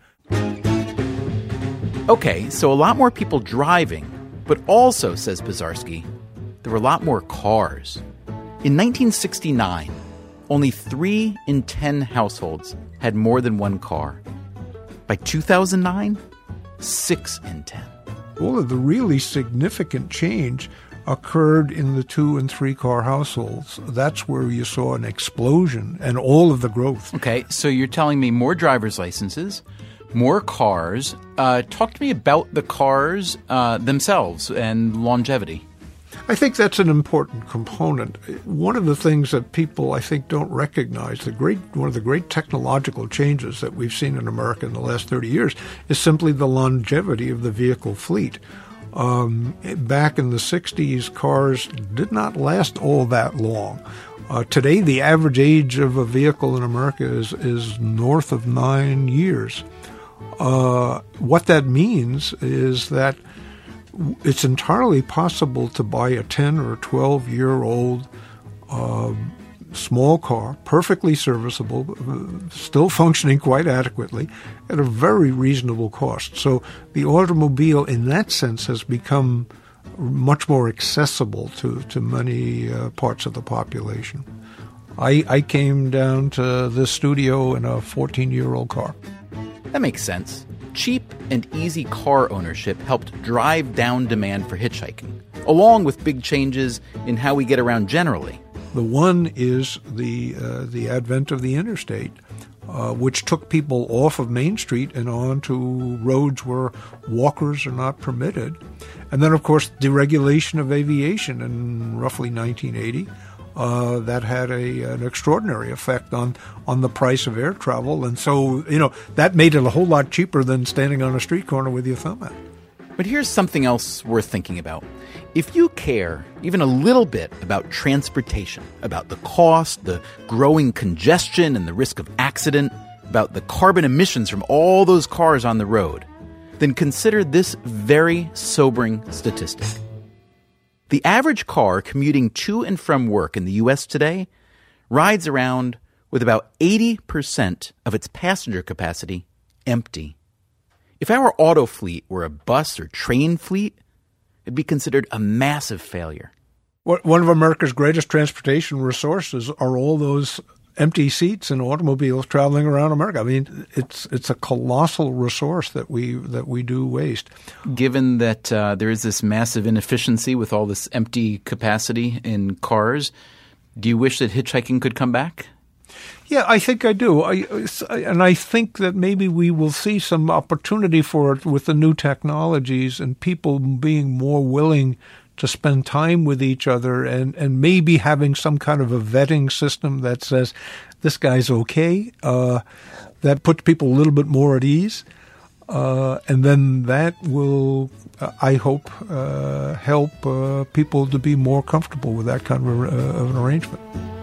Okay, so a lot more people driving, but also, says Pisarski, there were a lot more cars. In 1969, only 3 in 10 households had more than one car. By 2009, 6 in 10. All of the really significant change occurred in the 2 and 3 car households. That's where you saw an explosion and all of the growth. Okay, so you're telling me more driver's licenses, more cars. Talk to me about the cars themselves and longevity. I think that's an important component. One of the things that people, I think, don't recognize, one of the great technological changes that we've seen in America in the last 30 years is simply the longevity of the vehicle fleet. Back in the 60s, cars did not last all that long. Today, the average age of a vehicle in America is north of 9 years. What that means is that it's entirely possible to buy a 10 or 12-year-old small car, perfectly serviceable, still functioning quite adequately, at a very reasonable cost. So the automobile, in that sense, has become much more accessible to many parts of the population. I came down to this studio in a 14-year-old car. That makes sense. Cheap and easy car ownership helped drive down demand for hitchhiking. along with big changes in how we get around generally. The one is the advent of the interstate, which took people off of Main Street and onto roads where walkers are not permitted. And then, of course, deregulation of aviation in roughly 1980. That had an extraordinary effect on the price of air travel. And so, that made it a whole lot cheaper than standing on a street corner with your thumb out. But here's something else worth thinking about. If you care even a little bit about transportation, about the cost, the growing congestion and the risk of accident, about the carbon emissions from all those cars on the road, then consider this very sobering statistic. The average car commuting to and from work in the U.S. today rides around with about 80% of its passenger capacity empty. If our auto fleet were a bus or train fleet, it'd be considered a massive failure. One of America's greatest transportation resources are all those empty seats in automobiles traveling around America. I mean, it's a colossal resource that we do waste. Given that there is this massive inefficiency with all this empty capacity in cars, do you wish that hitchhiking could come back? Yeah, I think I do. And I think that maybe we will see some opportunity for it with the new technologies and people being more willing to spend time with each other and maybe having some kind of a vetting system that says, this guy's okay. That puts people a little bit more at ease. And then that will, I hope, help people to be more comfortable with that kind of an arrangement.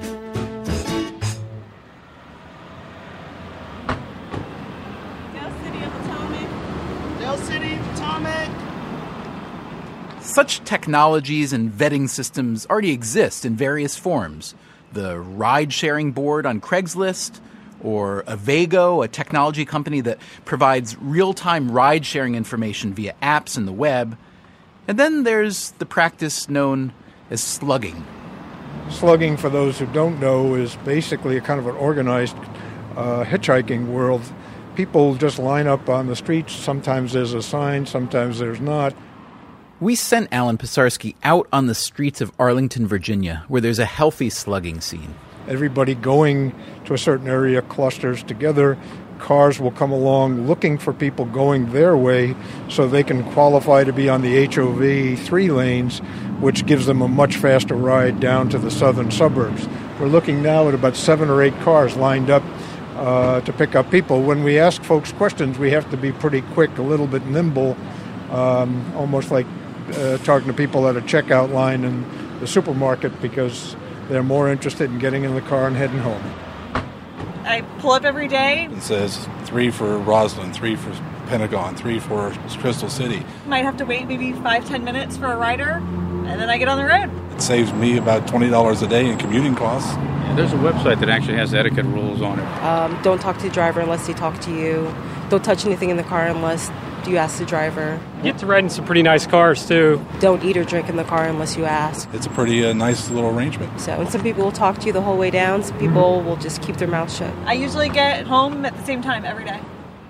Such technologies and vetting systems already exist in various forms. The ride-sharing board on Craigslist, or Avago, a technology company that provides real-time ride-sharing information via apps and the web. And then there's the practice known as slugging. Slugging, for those who don't know, is basically a kind of an organized hitchhiking world. People just line up on the streets. Sometimes there's a sign, sometimes there's not. We sent Alan Pisarski out on the streets of Arlington, Virginia, where there's a healthy slugging scene. Everybody going to a certain area clusters together. Cars will come along looking for people going their way so they can qualify to be on the HOV 3 lanes, which gives them a much faster ride down to the southern suburbs. We're looking now at about 7 or 8 cars lined up to pick up people. When we ask folks questions, we have to be pretty quick, a little bit nimble, almost like talking to people at a checkout line in the supermarket, because they're more interested in getting in the car and heading home. I pull up every day. It says 3 for Roslyn, 3 for Pentagon, 3 for Crystal City. Might have to wait maybe 5-10 minutes for a rider, and then I get on the road. It saves me about $20 a day in commuting costs. Yeah, there's a website that actually has etiquette rules on it. Don't talk to the driver unless they talk to you. Don't touch anything in the car unless you ask the driver. You get to ride in some pretty nice cars, too. Don't eat or drink in the car unless you ask. It's a pretty nice little arrangement. So, and some people will talk to you the whole way down. Some people will just keep their mouth shut. I usually get home at the same time every day.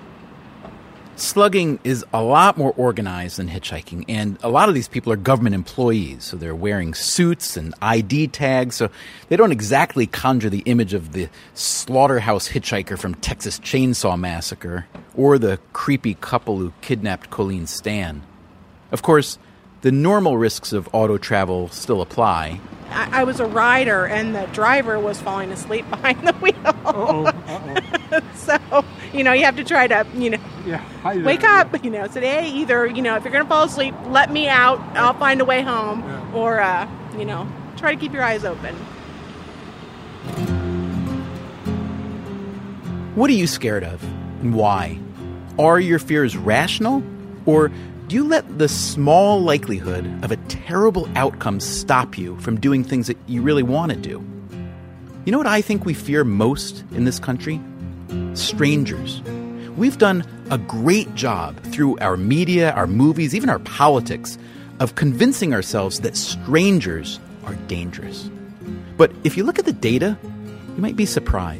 Slugging is a lot more organized than hitchhiking, and a lot of these people are government employees, so they're wearing suits and ID tags, so they don't exactly conjure the image of the slaughterhouse hitchhiker from Texas Chainsaw Massacre or the creepy couple who kidnapped Colleen Stan. Of course, the normal risks of auto travel still apply. I was a rider, and the driver was falling asleep behind the wheel. So, you have to try to, wake up, today. Either, if you're going to fall asleep, let me out. I'll find a way home. Yeah. Or, try to keep your eyes open. What are you scared of, and why? Are your fears rational, or do you let the small likelihood of a terrible outcome stop you from doing things that you really want to do? You know what I think we fear most in this country? Strangers. We've done a great job through our media, our movies, even our politics, of convincing ourselves that strangers are dangerous. But if you look at the data, you might be surprised.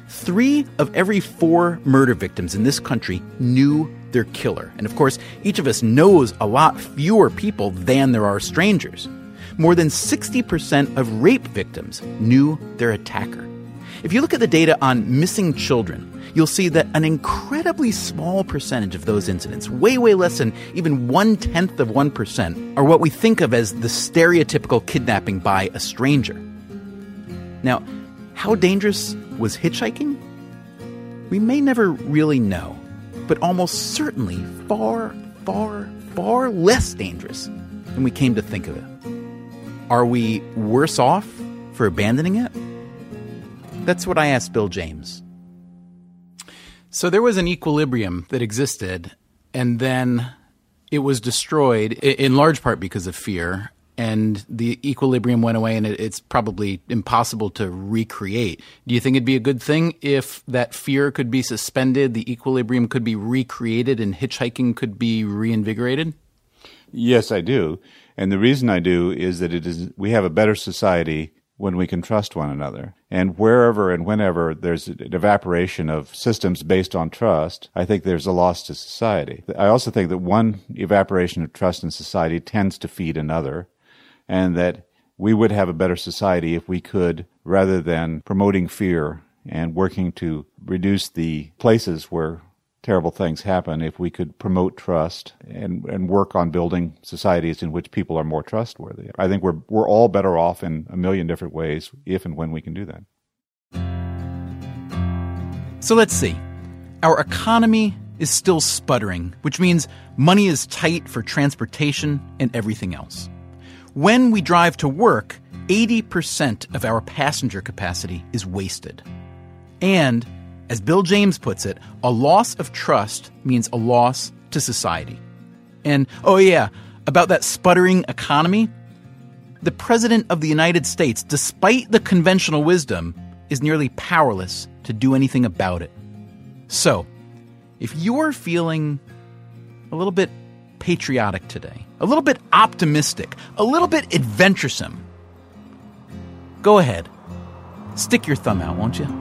3 of every 4 murder victims in this country knew their killer. And of course, each of us knows a lot fewer people than there are strangers. More than 60% of rape victims knew their attacker. If you look at the data on missing children, you'll see that an incredibly small percentage of those incidents, way less than even 0.1%, are what we think of as the stereotypical kidnapping by a stranger. Now, how dangerous was hitchhiking? We may never really know, but almost certainly far less dangerous than we came to think of it. Are we worse off for abandoning it? That's what I asked Bill James. So there was an equilibrium that existed, and then it was destroyed in large part because of fear, and the equilibrium went away, and it's probably impossible to recreate. Do you think it'd be a good thing if that fear could be suspended, the equilibrium could be recreated, and hitchhiking could be reinvigorated? Yes, I do. And the reason I do is that we have a better society when we can trust one another. And wherever and whenever there's an evaporation of systems based on trust, I think there's a loss to society. I also think that one evaporation of trust in society tends to feed another, and that we would have a better society if we could, rather than promoting fear and working to reduce the places where terrible things happen, if we could promote trust and work on building societies in which people are more trustworthy. I think we're all better off in a million different ways if and when we can do that. So let's see. Our economy is still sputtering, which means money is tight for transportation and everything else. When we drive to work, 80% of our passenger capacity is wasted. And as Bill James puts it, a loss of trust means a loss to society. And, oh yeah, about that sputtering economy, the President of the United States, despite the conventional wisdom, is nearly powerless to do anything about it. So, if you're feeling a little bit patriotic today, a little bit optimistic, a little bit adventuresome, go ahead. Stick your thumb out, won't you?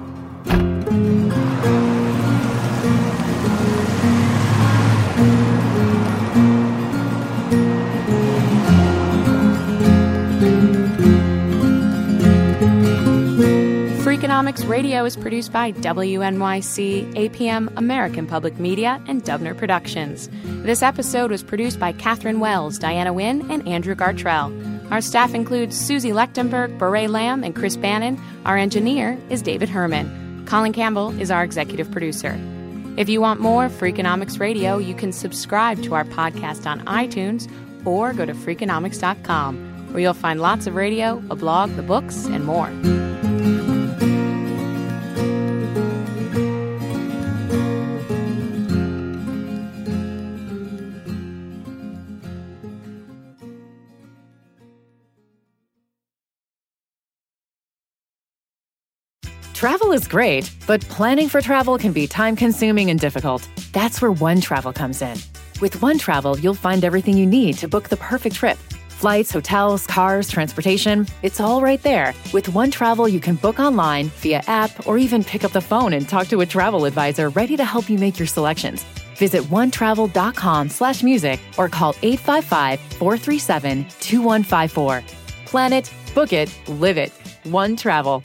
Freakonomics Radio is produced by WNYC, APM, American Public Media, and Dubner Productions. This episode was produced by Catherine Wells, Diana Wynn, and Andrew Gartrell. Our staff includes Susie Lechtenberg, Beret Lamb, and Chris Bannon. Our engineer is David Herman. Colin Campbell is our executive producer. If you want more Freakonomics Radio, you can subscribe to our podcast on iTunes or go to Freakonomics.com, where you'll find lots of radio, a blog, the books, and more. Travel is great, but planning for travel can be time-consuming and difficult. That's where OneTravel comes in. With OneTravel, you'll find everything you need to book the perfect trip. Flights, hotels, cars, transportation, it's all right there. With OneTravel, you can book online, via app, or even pick up the phone and talk to a travel advisor ready to help you make your selections. Visit onetravel.com/music or call 855-437-2154. Plan it, book it, live it. OneTravel.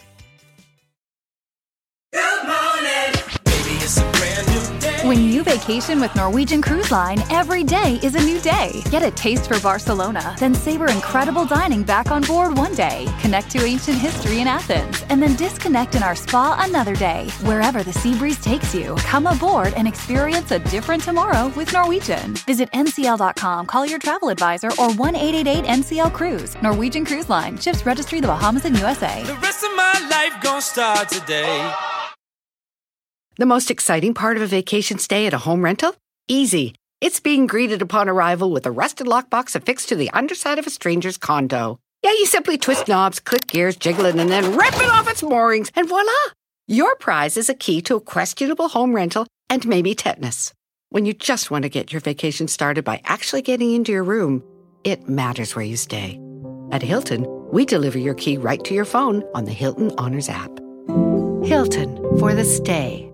When you vacation with Norwegian Cruise Line, every day is a new day. Get a taste for Barcelona, then savor incredible dining back on board one day. Connect to ancient history in Athens, and then disconnect in our spa another day. Wherever the sea breeze takes you, come aboard and experience a different tomorrow with Norwegian. Visit ncl.com, call your travel advisor, or 1-888-NCL-CRUISE. Norwegian Cruise Line. Ships registry the Bahamas and USA. The rest of my life gon' start today. The most exciting part of a vacation stay at a home rental? Easy. It's being greeted upon arrival with a rusted lockbox affixed to the underside of a stranger's condo. Yeah, you simply twist knobs, click gears, jiggle it, and then rip it off its moorings, and voila! Your prize is a key to a questionable home rental and maybe tetanus. When you just want to get your vacation started by actually getting into your room, it matters where you stay. At Hilton, we deliver your key right to your phone on the Hilton Honors app. Hilton for the stay.